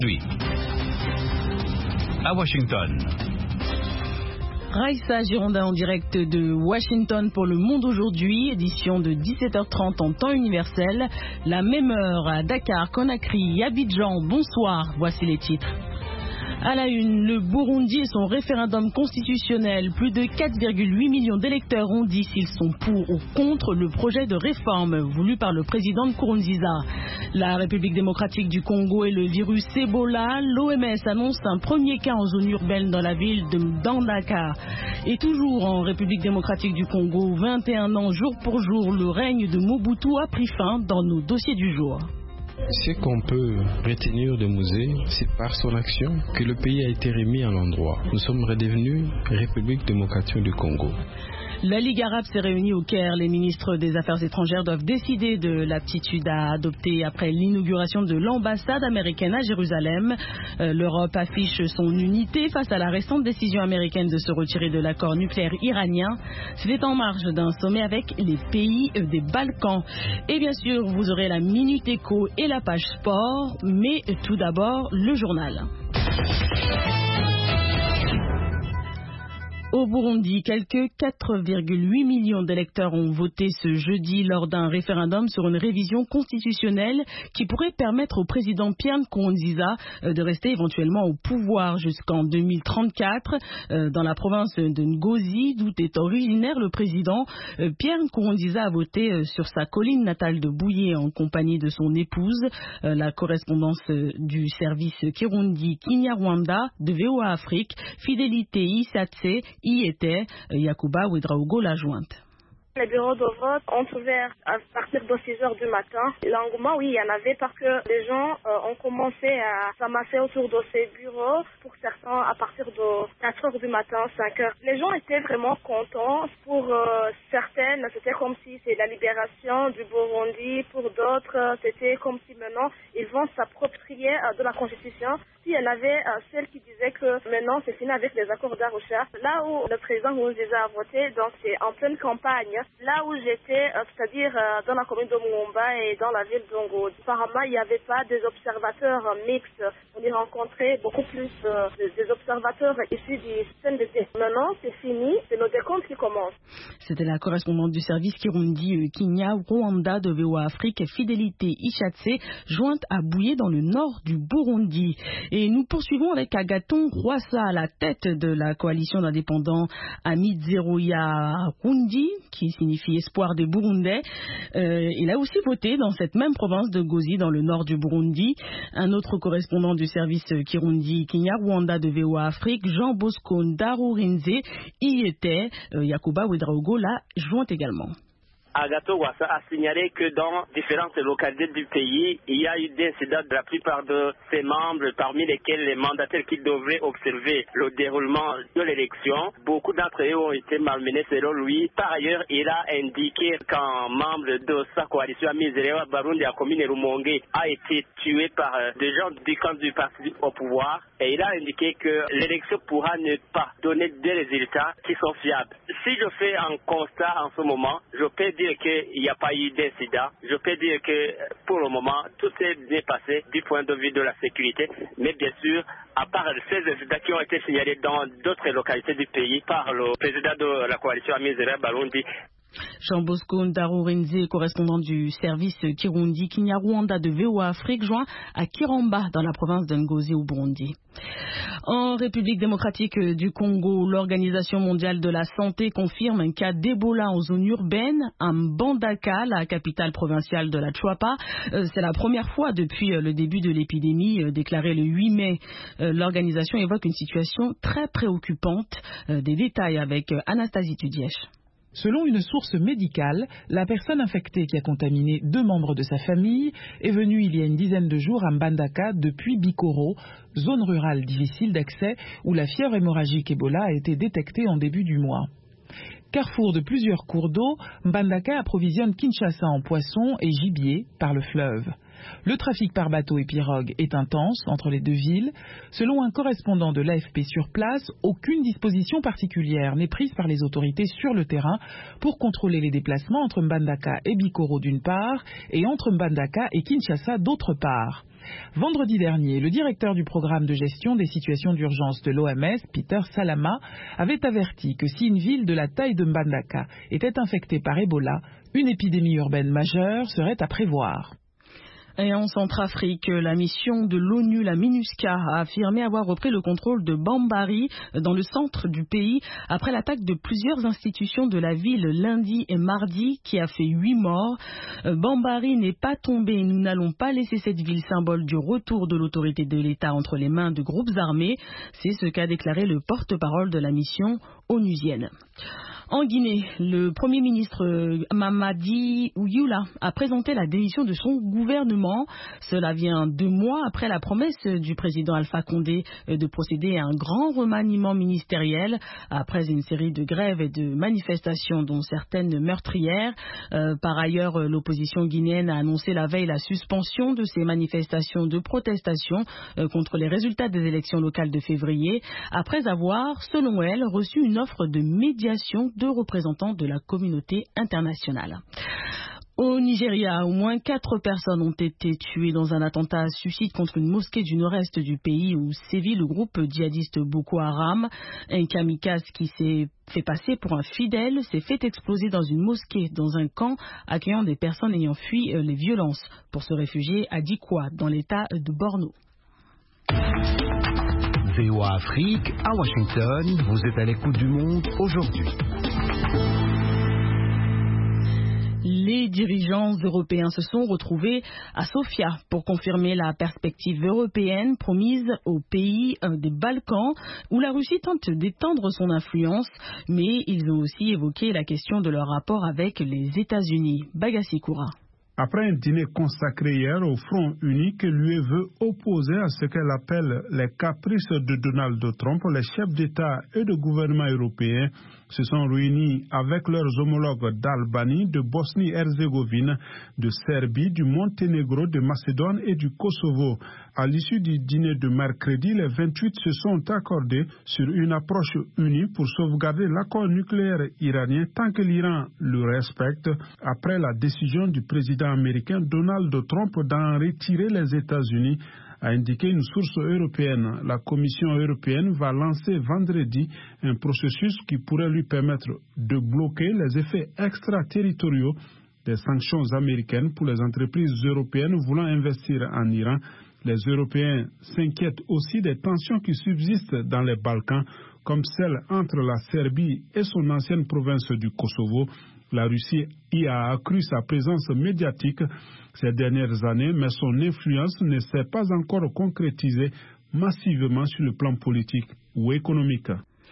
Oui. À Washington. Raïssa Girondin en direct de Washington pour Le Monde aujourd'hui, édition de 17h30 en temps universel. La même heure à Dakar, Conakry et Abidjan. Bonsoir, voici les titres. À la une, le Burundi et son référendum constitutionnel. Plus de 4,8 millions d'électeurs ont dit s'ils sont pour ou contre le projet de réforme voulu par le président Nkurunziza. La République démocratique du Congo et le virus Ebola. L'OMS annonce un premier cas en zone urbaine dans la ville de Mbandaka. Et toujours en République démocratique du Congo, 21 ans jour pour jour, le règne de Mobutu a pris fin dans nos dossiers du jour. Ce qu'on peut retenir de Musée, c'est par son action que le pays a été remis à l'endroit. Nous sommes redevenus République démocratique du Congo. La Ligue arabe s'est réunie au Caire. Les ministres des Affaires étrangères doivent décider de l'attitude à adopter après l'inauguration de l'ambassade américaine à Jérusalem. L'Europe affiche son unité face à la récente décision américaine de se retirer de l'accord nucléaire iranien. C'était en marge d'un sommet avec les pays des Balkans. Et bien sûr, vous aurez la Minute Éco et la page sport. Mais tout d'abord, le journal. Au Burundi, quelques 4,8 millions d'électeurs ont voté ce jeudi lors d'un référendum sur une révision constitutionnelle qui pourrait permettre au président Pierre Nkurunziza de rester éventuellement au pouvoir jusqu'en 2034. Dans la province de Ngozi, d'où est originaire le président, Pierre Nkurunziza a voté sur sa colline natale de Bouye en compagnie de son épouse. La correspondance du service Kirundi Kinyarwanda de VOA Afrique, Fidélité Isatse, y était. Yakuba Ouedraogo la jointe. Les bureaux de vote ont ouvert à partir de 6 heures du matin. L'engouement, oui, il y en avait parce que les gens ont commencé à s'amasser autour de ces bureaux. Pour certains, à partir de 4 heures du matin, 5 heures. Les gens étaient vraiment contents. Pour certaines, c'était comme si c'est la libération du Burundi. Pour d'autres, c'était comme si maintenant, ils vont s'approprier de la Constitution. Puis il y en avait celles qui disaient que maintenant, c'est fini avec les accords d'Arusha. Là où le président Nkurunziza a voté, donc c'est en pleine campagne. Là où j'étais, c'est-à-dire dans la commune de Mwumba et dans la ville d'Ongo, apparemment, il n'y avait pas des observateurs mixtes. On y rencontrait beaucoup plus des observateurs issus du système d'été. Maintenant, c'est fini, c'est le décompte qui commence. C'était la correspondante du service Kirundi Kinyarwanda de VOA Afrique, Fidélité Ishatse, jointe à Bouye dans le nord du Burundi. Et nous poursuivons avec Agathon Rwasa à la tête de la coalition d'indépendants Amizero Rundi, qui signifie espoir des Burundais. Il a aussi voté dans cette même province de Ngozi, dans le nord du Burundi. Un autre correspondant du service Kirundi Kinyarwanda de VOA Afrique, Jean Bosco Ndarurinze, y était. Yakuba Ouedraogo l'a joint également. Agathon Rwasa a signalé que dans différentes localités du pays, il y a eu des incidents de la plupart de ses membres, parmi lesquels les mandataires qui devraient observer le déroulement de l'élection. Beaucoup d'entre eux ont été malmenés selon lui. Par ailleurs, il a indiqué qu'un membre de sa coalition Amizero Barundi à commune Rumonge a été tué par des gens du camp du parti au pouvoir. Et il a indiqué que l'élection pourra ne pas donner des résultats qui sont fiables. Si je fais un constat en ce moment, je peux dire qu'il n'y a pas eu d'incident. Je peux dire que pour le moment, tout s'est bien passé du point de vue de la sécurité. Mais bien sûr, à part ces incidents qui ont été signalés dans d'autres localités du pays par le président de la coalition Amizero Barundi. Jean Bosco Ndarurinze, correspondant du service Kirundi Kinyarwanda de VOA Afrique, joint à Kiramba dans la province de Ngozi au Burundi. En République démocratique du Congo, l'Organisation mondiale de la santé confirme un cas d'Ebola en zone urbaine à Mbandaka, la capitale provinciale de la Chouapa. C'est la première fois depuis le début de l'épidémie, déclarée le 8 mai. L'organisation évoque une situation très préoccupante. Des détails avec Anastasie Tudièche. Selon une source médicale, la personne infectée qui a contaminé 2 membres de sa famille est venue il y a une dizaine de jours à Mbandaka depuis Bikoro, zone rurale difficile d'accès où la fièvre hémorragique Ebola a été détectée en début du mois. Carrefour de plusieurs cours d'eau, Mbandaka approvisionne Kinshasa en poissons et gibier par le fleuve. Le trafic par bateau et pirogue est intense entre les deux villes. Selon un correspondant de l'AFP sur place, aucune disposition particulière n'est prise par les autorités sur le terrain pour contrôler les déplacements entre Mbandaka et Bikoro d'une part et entre Mbandaka et Kinshasa d'autre part. Vendredi dernier, le directeur du programme de gestion des situations d'urgence de l'OMS, Peter Salama, avait averti que si une ville de la taille de Mbandaka était infectée par Ebola, une épidémie urbaine majeure serait à prévoir. Et en Centrafrique, la mission de l'ONU, la MINUSCA, a affirmé avoir repris le contrôle de Bambari, dans le centre du pays, après l'attaque de plusieurs institutions de la ville lundi et mardi, qui a fait 8 morts. Bambari n'est pas tombé. Nous n'allons pas laisser cette ville symbole du retour de l'autorité de l'État entre les mains de groupes armés. C'est ce qu'a déclaré le porte-parole de la mission onusienne. En Guinée, le Premier ministre Mamadi Ouyula a présenté la démission de son gouvernement. Cela vient 2 mois après la promesse du président Alpha Condé de procéder à un grand remaniement ministériel après une série de grèves et de manifestations dont certaines meurtrières. Par ailleurs, l'opposition guinéenne a annoncé la veille la suspension de ces manifestations de protestation contre les résultats des élections locales de février après avoir, selon elle, reçu une offre de médiation de représentants de la communauté internationale. Au Nigeria, au moins 4 personnes ont été tuées dans un attentat suicide contre une mosquée du nord-est du pays où sévit le groupe djihadiste Boko Haram. Un kamikaze qui s'est fait passer pour un fidèle s'est fait exploser dans une mosquée dans un camp accueillant des personnes ayant fui les violences pour se réfugier à Dikwa dans l'état de Borno. VOA Afrique, à Washington, vous êtes à l'écoute du monde aujourd'hui. Les dirigeants européens se sont retrouvés à Sofia pour confirmer la perspective européenne promise aux pays des Balkans où la Russie tente d'étendre son influence, mais ils ont aussi évoqué la question de leur rapport avec les États-Unis. Bagassi Koura. Après un dîner consacré hier au Front uni que l'UE veut opposer à ce qu'elle appelle les caprices de Donald Trump, les chefs d'État et de gouvernement européens se sont réunis avec leurs homologues d'Albanie, de Bosnie-Herzégovine, de Serbie, du Monténégro, de Macédoine et du Kosovo. À l'issue du dîner de mercredi, les 28 se sont accordés sur une approche unie pour sauvegarder l'accord nucléaire iranien tant que l'Iran le respecte, après la décision du président américain Donald Trump d'en retirer les États-Unis, a indiqué une source européenne. La Commission européenne va lancer vendredi un processus qui pourrait lui permettre de bloquer les effets extraterritoriaux des sanctions américaines pour les entreprises européennes voulant investir en Iran. Les Européens s'inquiètent aussi des tensions qui subsistent dans les Balkans, comme celle entre la Serbie et son ancienne province du Kosovo. La Russie y a accru sa présence médiatique ces dernières années, mais son influence ne s'est pas encore concrétisée massivement sur le plan politique ou économique.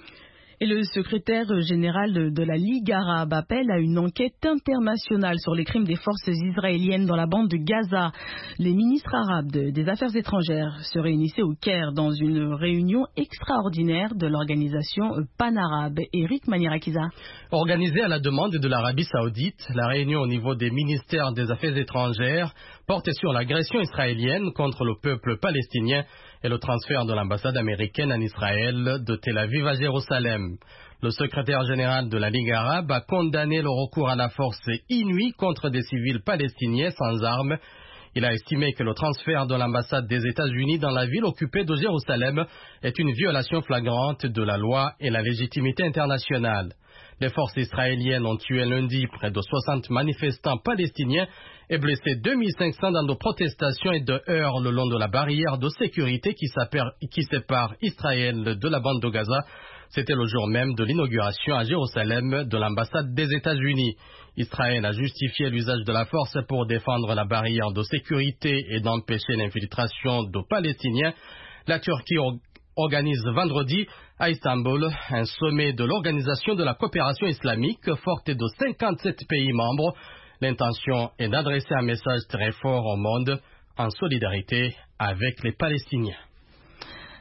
Et le secrétaire général de la Ligue arabe appelle à une enquête internationale sur les crimes des forces israéliennes dans la bande de Gaza. Les ministres arabes des Affaires étrangères se réunissaient au Caire dans une réunion extraordinaire de l'organisation pan-arabe. Eric Manirakiza. Organisée à la demande de l'Arabie saoudite, la réunion au niveau des ministères des Affaires étrangères portait sur l'agression israélienne contre le peuple palestinien et le transfert de l'ambassade américaine en Israël de Tel Aviv à Jérusalem. Le secrétaire général de la Ligue arabe a condamné le recours à la force inouï contre des civils palestiniens sans armes. Il a estimé que le transfert de l'ambassade des États-Unis dans la ville occupée de Jérusalem est une violation flagrante de la loi et la légitimité internationale. Les forces israéliennes ont tué lundi près de 60 manifestants palestiniens et blessé 2500 dans de protestations et de heurts le long de la barrière de sécurité qui sépare Israël de la bande de Gaza. C'était le jour même de l'inauguration à Jérusalem de l'ambassade des États-Unis. Israël a justifié l'usage de la force pour défendre la barrière de sécurité et d'empêcher l'infiltration de Palestiniens. La Turquie organise vendredi à Istanbul un sommet de l'Organisation de la coopération islamique forte de 57 pays membres. L'intention est d'adresser un message très fort au monde en solidarité avec les Palestiniens.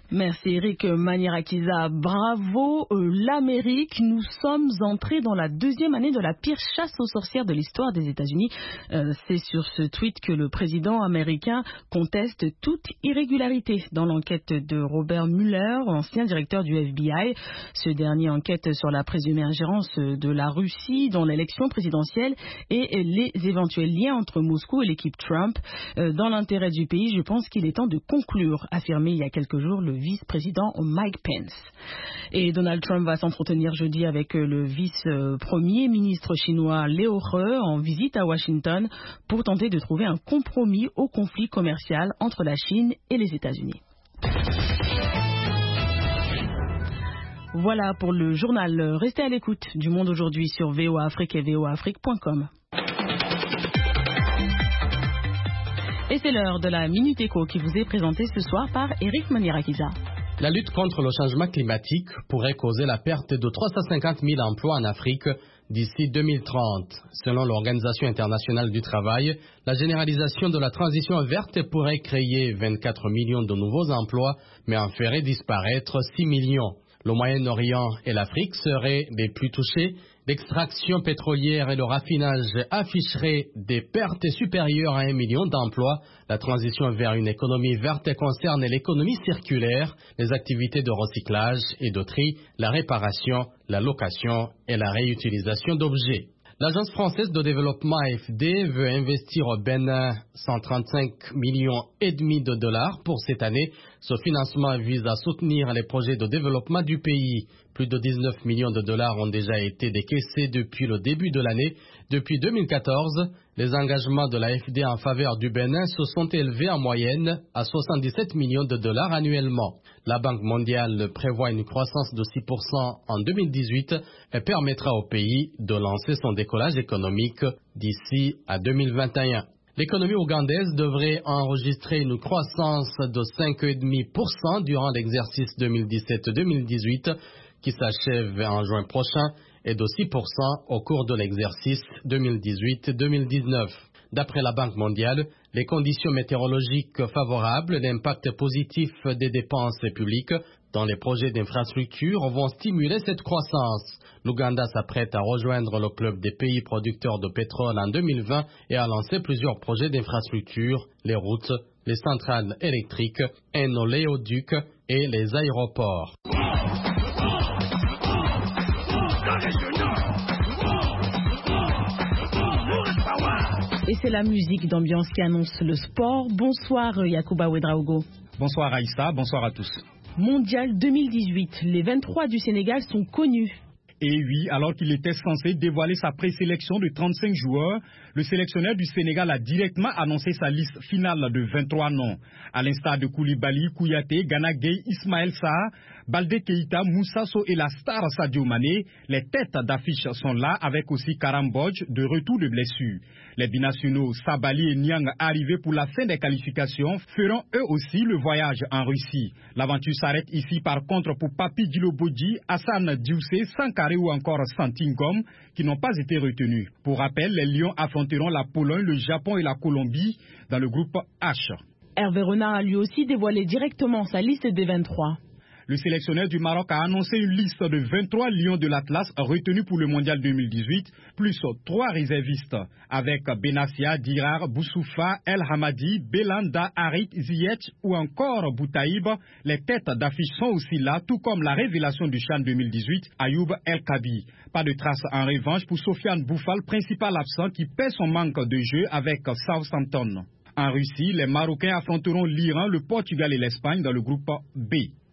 Merci Eric Maniarakiza. Bravo l'Amérique. Nous sommes entrés dans la deuxième année de la pire chasse aux sorcières de l'histoire des États-Unis. C'est sur ce tweet que le président américain conteste toute irrégularité dans l'enquête de Robert Mueller, ancien directeur du FBI. Ce dernier enquête sur la présumée ingérence de la Russie dans l'élection présidentielle et les éventuels liens entre Moscou et l'équipe Trump. Dans l'intérêt du pays, je pense qu'il est temps de conclure, affirmé il y a quelques jours le vice-président Mike Pence. Et Donald Trump va s'entretenir jeudi avec le vice-premier ministre chinois Liu He en visite à Washington pour tenter de trouver un compromis au conflit commercial entre la Chine et les États-Unis. Voilà pour le journal. Restez à l'écoute du Monde aujourd'hui sur VOA Afrique et voaafrique.com. Et c'est l'heure de la Minute Éco qui vous est présentée ce soir par Eric Maniarakiza. La lutte contre le changement climatique pourrait causer la perte de 350 000 emplois en Afrique d'ici 2030. Selon l'Organisation internationale du travail, la généralisation de la transition verte pourrait créer 24 millions de nouveaux emplois, mais en ferait disparaître 6 millions. Le Moyen-Orient et l'Afrique seraient les plus touchés. L'extraction pétrolière et le raffinage afficheraient des pertes supérieures à 1 million d'emplois. La transition vers une économie verte concerne l'économie circulaire, les activités de recyclage et de tri, la réparation, la location et la réutilisation d'objets. L'Agence française de développement AFD veut investir au Bénin 135 millions et demi de dollars pour cette année. Ce financement vise à soutenir les projets de développement du pays. Plus de 19 millions de dollars ont déjà été décaissés depuis le début de l'année. Depuis 2014, les engagements de l'AFD en faveur du Bénin se sont élevés en moyenne à 77 millions de dollars annuellement. La Banque mondiale prévoit une croissance de 6% en 2018 et permettra au pays de lancer son décollage économique d'ici à 2021. L'économie ougandaise devrait enregistrer une croissance de 5,5% durant l'exercice 2017-2018 qui s'achève en juin prochain et de 6% au cours de l'exercice 2018-2019. D'après la Banque mondiale, les conditions météorologiques favorables, l'impact positif des dépenses publiques dans les projets d'infrastructure vont stimuler cette croissance. L'Ouganda s'apprête à rejoindre le club des pays producteurs de pétrole en 2020 et à lancer plusieurs projets d'infrastructure, les routes, les centrales électriques, un oléoduc et les aéroports. Et c'est la musique d'ambiance qui annonce le sport. Bonsoir Yacouba Ouedraogo. Bonsoir Aïssa, bonsoir à tous. Mondial 2018, les 23 du Sénégal sont connus. Et oui, alors qu'il était censé dévoiler sa présélection de 35 joueurs, le sélectionneur du Sénégal a directement annoncé sa liste finale de 23 noms. À l'instar de Koulibaly, Kouyaté, Gana Gueye, Ismaël Sarr, Baldé Keïta, Moussa Sow et la star Sadio Mané, les têtes d'affiche sont là avec aussi Karam Bodj de retour de blessure. Les binationaux Sabali et Niang arrivés pour la fin des qualifications feront eux aussi le voyage en Russie. L'aventure s'arrête ici par contre pour Papi Djilobodji, Hassan Dioufé, Sankare ou encore Santingom qui n'ont pas été retenus. Pour rappel, les Lions affronteront la Pologne, le Japon et la Colombie dans le groupe H. Hervé Renard a lui aussi dévoilé directement sa liste des 23. Le sélectionneur du Maroc a annoncé une liste de 23 lions de l'Atlas retenus pour le Mondial 2018, plus 3 réservistes, avec Benassia, Dirar, Boussoufa, El Hamadi, Belanda, Harit, Ziyech ou encore Boutaïb. Les têtes d'affiche sont aussi là, tout comme la révélation du CHAN 2018, Ayoub El Kabi. Pas de trace en revanche pour Sofiane Bouffal, principal absent qui paie son manque de jeu avec Southampton. En Russie, les Marocains affronteront l'Iran, le Portugal et l'Espagne dans le groupe B.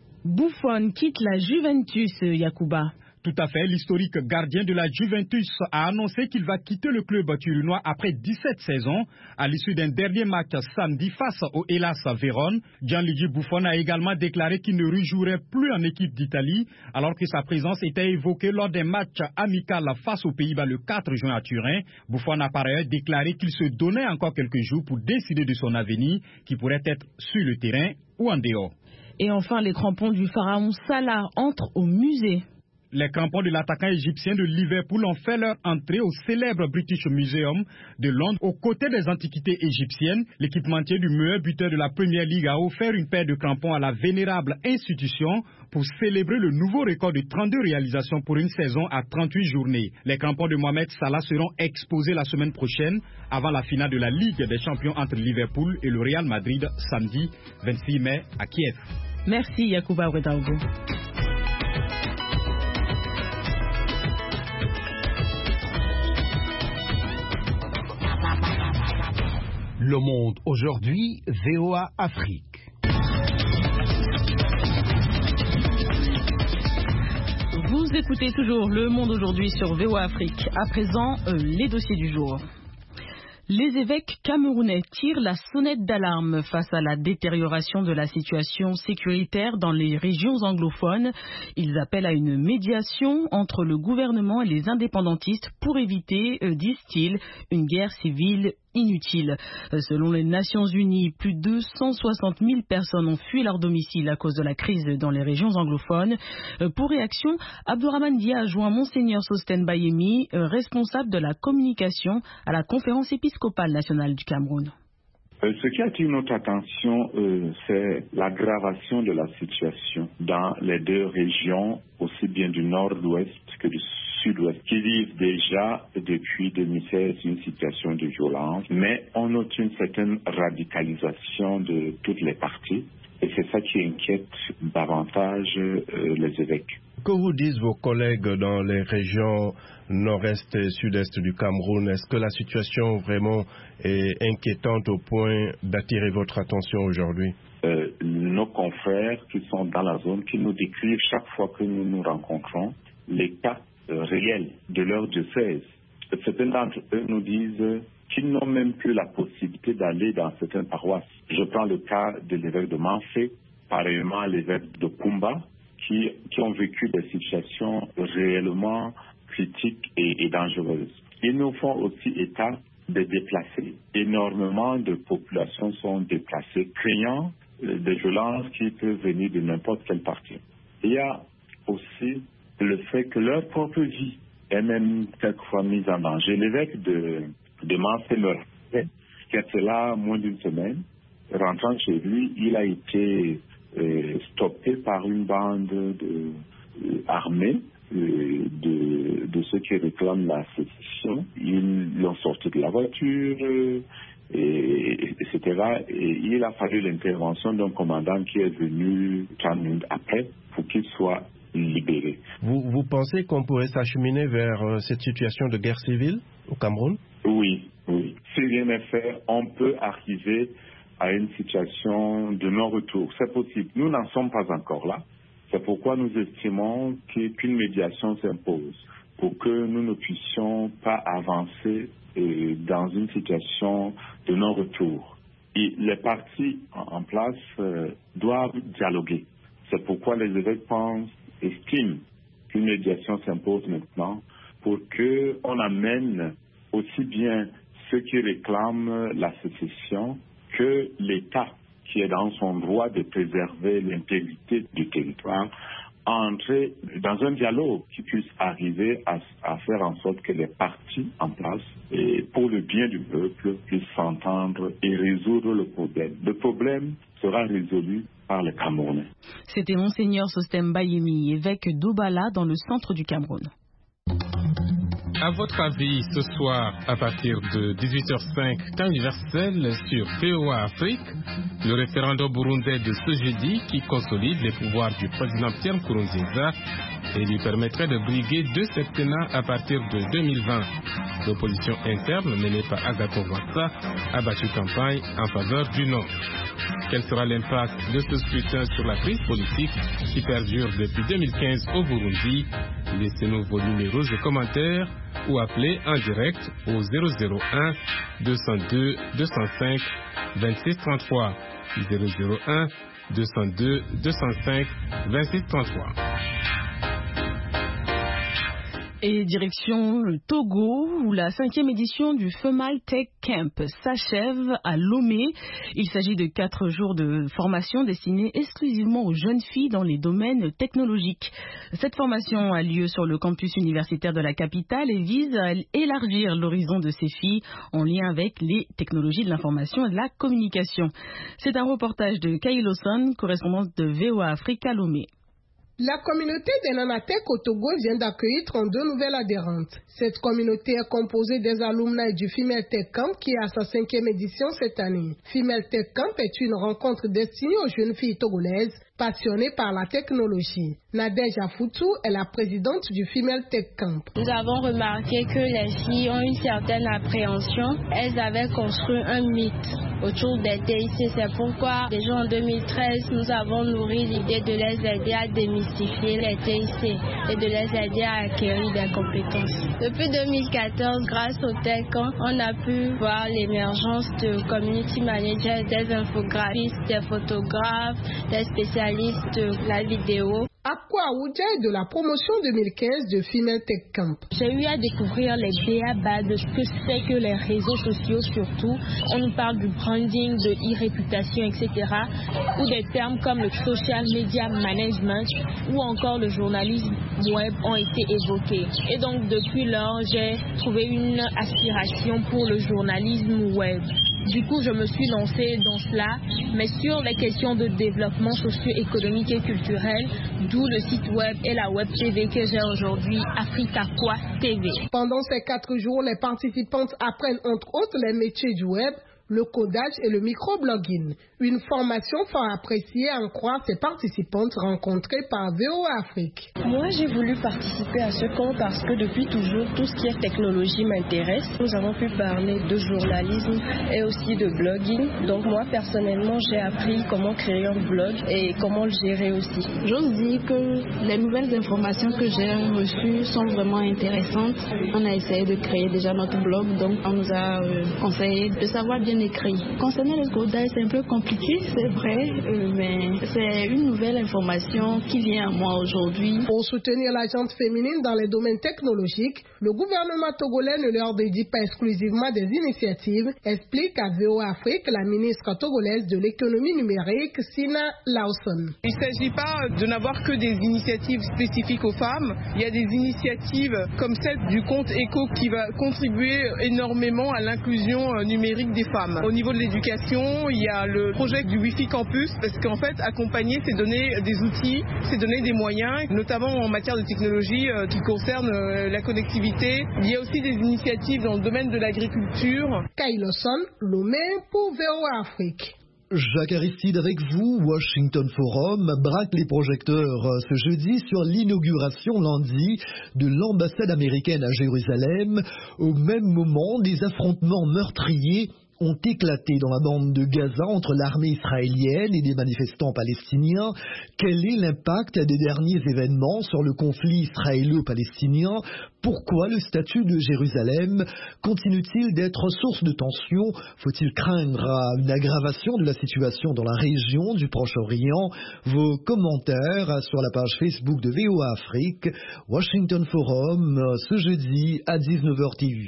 Buffon quitte la Juventus, Yacouba. Tout à fait, l'historique gardien de la Juventus a annoncé qu'il va quitter le club turinois après 17 saisons. À l'issue d'un dernier match samedi face au Hellas Vérone, Gianluigi Buffon a également déclaré qu'il ne rejouerait plus en équipe d'Italie, alors que sa présence était évoquée lors d'un match amical face aux Pays-Bas le 4 juin à Turin. Buffon a par ailleurs déclaré qu'il se donnait encore quelques jours pour décider de son avenir, qui pourrait être sur le terrain ou en dehors. Et enfin, les crampons du pharaon Salah entrent au musée. Les crampons de l'attaquant égyptien de Liverpool ont fait leur entrée au célèbre British Museum de Londres. Aux côtés des antiquités égyptiennes, l'équipementier du meilleur buteur de la Premier League a offert une paire de crampons à la vénérable institution pour célébrer le nouveau record de 32 réalisations pour une saison à 38 journées. Les crampons de Mohamed Salah seront exposés la semaine prochaine avant la finale de la Ligue des champions entre Liverpool et le Real Madrid samedi 26 mai à Kiev. Merci Yacouba Ouedraogo. Le Monde aujourd'hui, VOA Afrique. Vous écoutez toujours Le Monde aujourd'hui sur VOA Afrique. À présent, les dossiers du jour. Les évêques camerounais tirent la sonnette d'alarme face à la détérioration de la situation sécuritaire dans les régions anglophones. Ils appellent à une médiation entre le gouvernement et les indépendantistes pour éviter, disent-ils, une guerre civile inutile. Selon les Nations Unies, plus de 160 000 personnes ont fui leur domicile à cause de la crise dans les régions anglophones. Pour réaction, Abdourahmane Dia a joint Monseigneur Sostène Bayemi, responsable de la communication à la conférence épiscopale nationale du Cameroun. Ce qui attire notre attention, c'est l'aggravation de la situation dans les deux régions, aussi bien du nord-ouest que du sud-ouest, qui vivent déjà depuis 2016 une situation de violence, mais on note une certaine radicalisation de toutes les parties, et c'est ça qui inquiète davantage les évêques. Que vous disent vos collègues dans les régions nord-est et sud-est du Cameroun? Est-ce que la situation vraiment est inquiétante au point d'attirer votre attention aujourd'hui? Nos confrères qui sont dans la zone, qui nous décrivent chaque fois que nous nous rencontrons l'état réel de leur diocèse. Certains d'entre eux nous disent qu'ils n'ont même plus la possibilité d'aller dans certaines paroisses. Je prends le cas de l'évêque de Manfé, pareillement l'évêque de Kumba, qui ont vécu des situations réellement critiques et dangereuses. Ils nous font aussi état de déplacés. Énormément de populations sont déplacées, craignant des violences qui peuvent venir de n'importe quelle partie. Il y a aussi le fait que leur propre vie est même quelquefois mise en danger. L'évêque de Manfé me rappelait qu'il était là moins d'une semaine. Rentrant chez lui, il a été stoppé par une bande armée de ceux qui réclament la sécession. Ils l'ont sorti de la voiture, etc. Et il a fallu l'intervention d'un commandant qui est venu 30 minutes après pour qu'il soit libéré. Vous pensez qu'on pourrait s'acheminer vers cette situation de guerre civile au Cameroun? Oui. Si rien n'est fait, on peut arriver à une situation de non-retour. C'est possible. Nous n'en sommes pas encore là. C'est pourquoi nous estimons qu'une médiation s'impose pour que nous ne puissions pas avancer dans une situation de non-retour. Et les partis en place doivent dialoguer. C'est pourquoi les évêques estiment qu'une médiation s'impose maintenant pour qu'on amène aussi bien ceux qui réclament la sécession que l'État, qui est dans son droit de préserver l'intégrité du territoire, entrer dans un dialogue qui puisse arriver à faire en sorte que les partis en place, et pour le bien du peuple, puissent s'entendre et résoudre le problème. Le problème sera résolu par les Camerounais. C'était Monseigneur Sostène Bayemi, évêque d'Obala dans le centre du Cameroun. À votre avis, ce soir, à partir de 18h05, temps universel sur VOA Afrique, le référendum burundais de ce jeudi qui consolide les pouvoirs du président Pierre Nkurunziza et lui permettrait de briguer 2 septennats à partir de 2020. L'opposition interne menée par Agathon Rwasa a battu campagne en faveur du non. Quel sera l'impact de ce scrutin sur la crise politique qui perdure depuis 2015 au Burundi? Laissez-nous vos numéros et commentaires ou appelez en direct au 001 202 205 26 33 001 202 205 26 33. Et direction le Togo, où la 5e édition du Female Tech Camp s'achève à Lomé. Il s'agit de 4 jours de formation destinée exclusivement aux jeunes filles dans les domaines technologiques. Cette formation a lieu sur le campus universitaire de la capitale et vise à élargir l'horizon de ces filles en lien avec les technologies de l'information et de la communication. C'est un reportage de Kyle Lawson, correspondante de VOA Afrique à Lomé. La communauté des Nanatech au Togo vient d'accueillir 32 nouvelles adhérentes. Cette communauté est composée des alumni du Female Tech Camp qui a sa 5e édition cette année. Female Tech Camp est une rencontre destinée aux jeunes filles togolaises passionnées par la technologie. Nadège Afoutou est la présidente du Female Tech Camp. Nous avons remarqué que les filles ont une certaine appréhension. Elles avaient construit un mythe autour des TIC. C'est pourquoi, déjà en 2013, nous avons nourri l'idée de les aider à démystifier les TIC et de les aider à acquérir des compétences. Depuis 2014, grâce au Tech Camp, on a pu voir l'émergence de community managers, des infographistes, des photographes, des spécialistes de la vidéo. Akwa Aoudia est de la promotion 2015 de Female Tech Camp. J'ai eu à découvrir les b.a.-ba de ce que c'est que les réseaux sociaux surtout. On nous parle du branding, de e-réputation, etc. Ou des termes comme le social media management ou encore le journalisme web ont été évoqués. Et donc depuis lors, j'ai trouvé une aspiration pour le journalisme web. Du coup, je me suis lancée dans cela, mais sur les questions de développement socio-économique et culturel, d'où le site web et la web TV que j'ai aujourd'hui, Africaqua TV. Pendant ces 4 jours, les participantes apprennent entre autres les métiers du web, le codage et le microblogging. Une formation fort appréciée à en croire ces participantes rencontrées par VOA Afrique. Moi, j'ai voulu participer à ce camp parce que depuis toujours, tout ce qui est technologie m'intéresse. Nous avons pu parler de journalisme et aussi de blogging. Donc moi, personnellement, j'ai appris comment créer un blog et comment le gérer aussi. J'ose dire que les nouvelles informations que j'ai reçues sont vraiment intéressantes. On a essayé de créer déjà notre blog, donc on nous a conseillé de savoir bien écrit. Concernant le codage, c'est un peu compliqué, c'est vrai, mais c'est une nouvelle information qui vient à moi aujourd'hui. Pour soutenir la gente féminine dans les domaines technologiques, le gouvernement togolais ne leur dédie pas exclusivement des initiatives, explique à VOA Afrique la ministre togolaise de l'économie numérique, Sina Lawson. Il ne s'agit pas de n'avoir que des initiatives spécifiques aux femmes. Il y a des initiatives comme celle du compte Eco qui va contribuer énormément à l'inclusion numérique des femmes. Au niveau de l'éducation, il y a le projet du Wi-Fi Campus, parce qu'en fait, accompagner, c'est donner des outils, c'est donner des moyens, notamment en matière de technologie qui concerne la connectivité. Il y a aussi des initiatives dans le domaine de l'agriculture. Kyle Lawson, Lomé pour VOA Afrique. Jacques Aristide avec vous. Washington Forum braque les projecteurs ce jeudi sur l'inauguration lundi de l'ambassade américaine à Jérusalem. Au même moment, des affrontements meurtriers ont éclaté dans la bande de Gaza entre l'armée israélienne et des manifestants palestiniens. Quel est l'impact des derniers événements sur le conflit israélo-palestinien? Pourquoi le statut de Jérusalem continue-t-il d'être source de tension? Faut-il craindre une aggravation de la situation dans la région du Proche-Orient? Vos commentaires sur la page Facebook de VOA Afrique, Washington Forum, ce jeudi à 19h TV.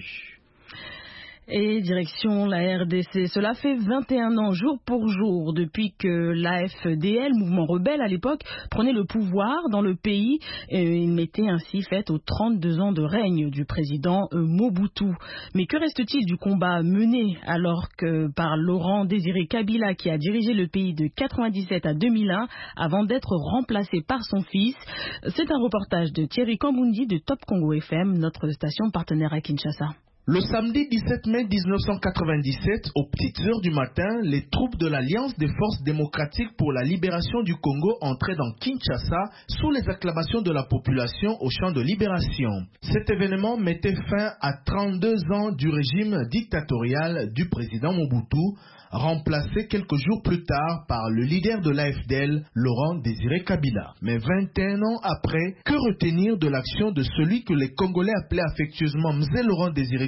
Et direction la RDC, cela fait 21 ans jour pour jour depuis que l'AFDL, mouvement rebelle à l'époque, prenait le pouvoir dans le pays. Et il mettait ainsi fête aux 32 ans de règne du président Mobutu. Mais que reste-t-il du combat mené alors que par Laurent Désiré Kabila qui a dirigé le pays de 97 à 2001 avant d'être remplacé par son fils? C'est un reportage de Thierry Kambundi de Top Congo FM, notre station partenaire à Kinshasa. Le samedi 17 mai 1997, aux petites heures du matin, les troupes de l'Alliance des forces démocratiques pour la libération du Congo entraient dans Kinshasa sous les acclamations de la population au champ de libération. Cet événement mettait fin à 32 ans du régime dictatorial du président Mobutu, remplacé quelques jours plus tard par le leader de l'AFDL, Laurent Désiré Kabila. Mais 21 ans après, que retenir de l'action de celui que les Congolais appelaient affectueusement Mzé Laurent Désiré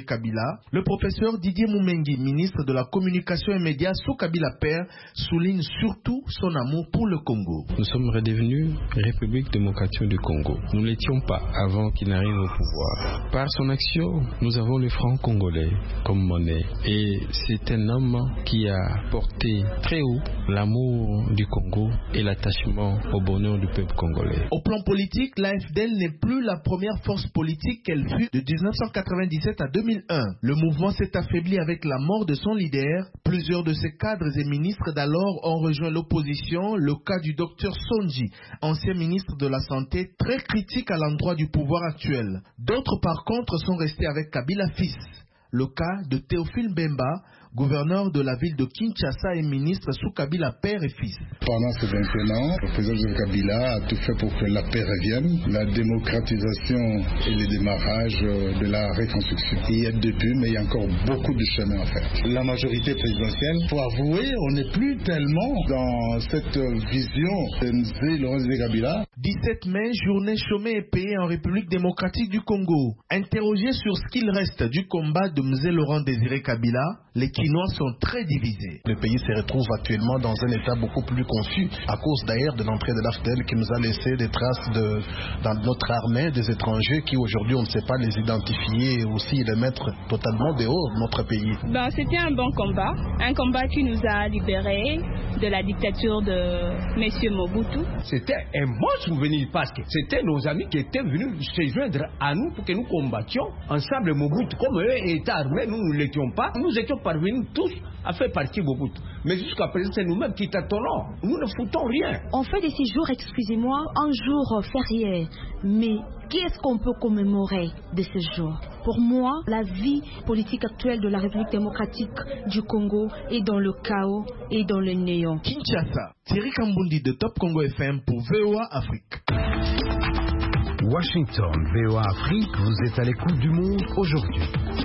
Kabila, le professeur Didier Moumengi, ministre de la Communication et Médias sous Kabila père, souligne surtout son amour pour le Congo. Nous sommes redevenus République démocratique du Congo. Nous ne l'étions pas avant qu'il n'arrive au pouvoir. Par son action, nous avons le franc congolais comme monnaie. Et c'est un homme qui a porté très haut l'amour du Congo et l'attachement au bonheur du peuple congolais. Au plan politique, l'AFDL n'est plus la première force politique qu'elle fut de 1997 à 2001. Le mouvement s'est affaibli avec la mort de son leader. Plusieurs de ses cadres et ministres d'alors ont rejoint l'opposition. Le cas du docteur Sonji, ancien ministre de la Santé, très critique à l'endroit du pouvoir actuel. D'autres par contre sont restés avec Kabila fils. Le cas de Théophile Bemba, gouverneur de la ville de Kinshasa et ministre sous Kabila père et fils. Pendant ces 21 ans, le président Kabila a tout fait pour que la paix revienne, la démocratisation et le démarrage de la reconstruction. Il y a depuis, mais il y a encore beaucoup de chemin à faire. La majorité présidentielle, il faut avouer, on n'est plus tellement dans cette vision de Mzee Laurent Kabila. 17 mai, journée chômée et payée en République démocratique du Congo. Interrogé sur ce qu'il reste du combat de Mzee Laurent Désiré Kabila, les Quinois sont très divisés. Le pays se retrouve actuellement dans un état beaucoup plus confus à cause d'ailleurs de l'entrée de l'AFDL qui nous a laissé des traces dans notre armée des étrangers qui aujourd'hui on ne sait pas les identifier et aussi les mettre totalement dehors de notre pays. C'était un bon combat, un combat qui nous a libérés de la dictature de M. Mobutu. C'était un bon souvenir parce que c'était nos amis qui étaient venus se joindre à nous pour que nous combattions ensemble Mobutu. Comme eux étaient armés, nous ne l'étions pas. Nous étions parvenus tous à faire partie Mobutu. Mais jusqu'à présent, c'est nous-mêmes qui tâtonnons. Nous ne foutons rien. On fait de ces jours, excusez-moi, un jour férié. Mais qu'est-ce qu'on peut commémorer de ce jour? Pour moi, la vie politique actuelle de la République démocratique du Congo est dans le chaos et dans le néant. Kinshasa, Thierry Kambundi de Top Congo FM pour VOA Afrique. Washington, VOA Afrique, vous êtes à l'écoute du monde aujourd'hui.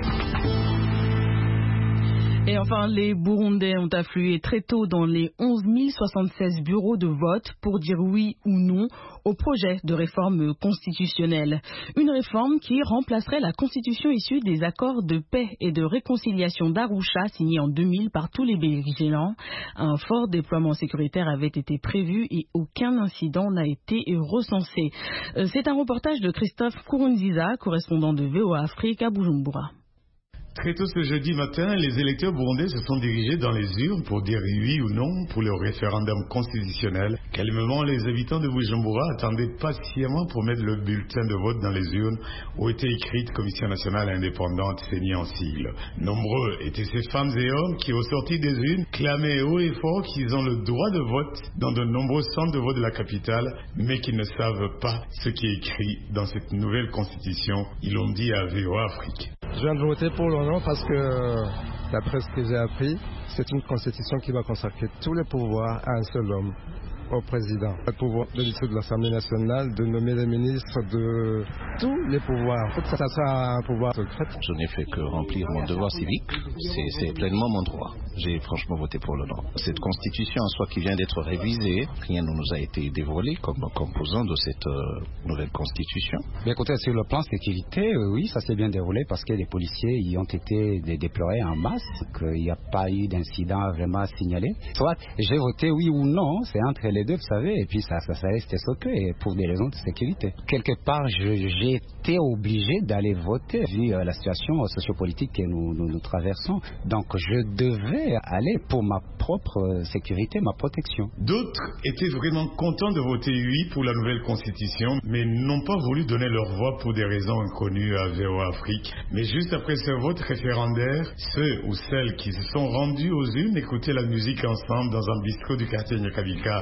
Et enfin, les Burundais ont afflué très tôt dans les 11 076 bureaux de vote pour dire oui ou non au projet de réforme constitutionnelle. Une réforme qui remplacerait la constitution issue des accords de paix et de réconciliation d'Arusha signés en 2000 par tous les belligérants. Un fort déploiement sécuritaire avait été prévu et aucun incident n'a été recensé. C'est un reportage de Christophe Kourounziza, correspondant de VOA Afrique à Bujumbura. Très tôt ce jeudi matin, les électeurs burundais se sont dirigés dans les urnes pour dire oui ou non pour le référendum constitutionnel. Calmement, les habitants de Bujumbura attendaient patiemment pour mettre le bulletin de vote dans les urnes où était écrite Commission nationale indépendante CENI en sigle. Nombreux étaient ces femmes et hommes qui, au sortir des urnes, clamaient haut et fort qu'ils ont le droit de vote dans de nombreux centres de vote de la capitale, mais qu'ils ne savent pas ce qui est écrit dans cette nouvelle constitution. Ils l'ont dit à VOA Afrique. Je viens de voter pour le non parce que, d'après ce que j'ai appris, c'est une constitution qui va consacrer tous les pouvoirs à un seul homme, au président. Le pouvoir de dissoudre l'Assemblée nationale, de nommer les ministres, de tous les pouvoirs. Ça sera un pouvoir secret. Je n'ai fait que remplir mon devoir civique. C'est pleinement mon droit. J'ai franchement voté pour le non. Cette constitution en soi qui vient d'être révisée, rien ne nous a été dévoilé comme composant de cette nouvelle constitution. Bien, écoutez, sur le plan sécurité, oui, ça s'est bien déroulé parce que les policiers y ont été déployés en masse, qu'il n'y a pas eu d'incident vraiment signalé. Soit j'ai voté oui ou non, c'est entre les deux, vous savez, et puis ça reste secret pour des raisons de sécurité. Quelque part, j'ai été obligé d'aller voter vu la situation sociopolitique que nous traversons. Donc je devais aller pour ma propre sécurité, ma protection. D'autres étaient vraiment contents de voter oui pour la nouvelle constitution, mais n'ont pas voulu donner leur voix pour des raisons inconnues à VOA Afrique. Mais juste après ce vote référendaire, ceux ou celles qui se sont rendus aux urnes écoutaient la musique ensemble dans un bistrot du quartier Nyakabika.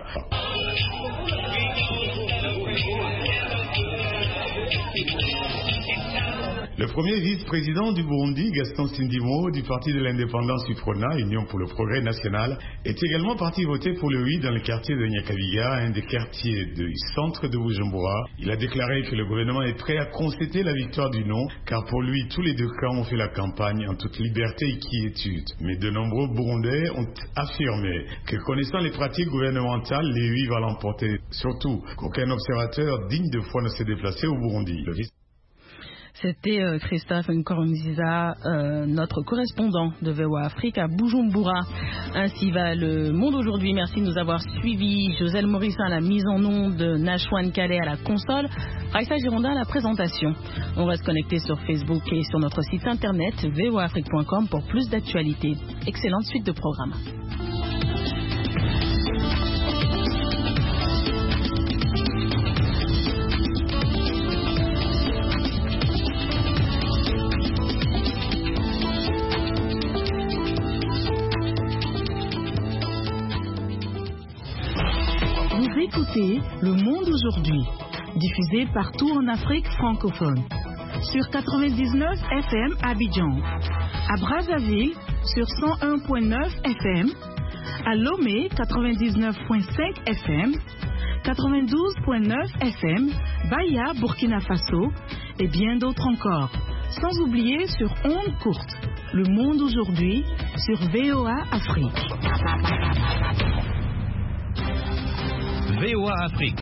Le premier vice-président du Burundi, Gaston Sindimo, du parti de l'indépendance UPRONA, Union pour le progrès national, est également parti voter pour le oui dans le quartier de Nyakabiga, un des quartiers du centre de Bujumbura. Il a déclaré que le gouvernement est prêt à concéder la victoire du non, car pour lui, tous les deux camps ont fait la campagne en toute liberté et quiétude. Mais de nombreux Burundais ont affirmé que connaissant les pratiques gouvernementales, les oui va l'emporter. Surtout qu'aucun observateur digne de foi ne s'est déplacé au Burundi. C'était Christophe Nkurunziza, notre correspondant de VOA Afrique à Bujumbura. Ainsi va le monde aujourd'hui. Merci de nous avoir suivis. Joselle Morissin à la mise en onde, Nashwan Calais à la console, Raissa Gironda à la présentation. On reste connecté sur Facebook et sur notre site internet voaafrique.com pour plus d'actualités. Excellente suite de programmes. Écoutez Le Monde aujourd'hui, diffusé partout en Afrique francophone. Sur 99 FM à Abidjan, à Brazzaville sur 101.9 FM, à Lomé 99.5 FM, 92.9 FM, Baya, Burkina Faso et bien d'autres encore. Sans oublier sur ondes courtes, Le Monde aujourd'hui sur VOA Afrique. VOA Afrique,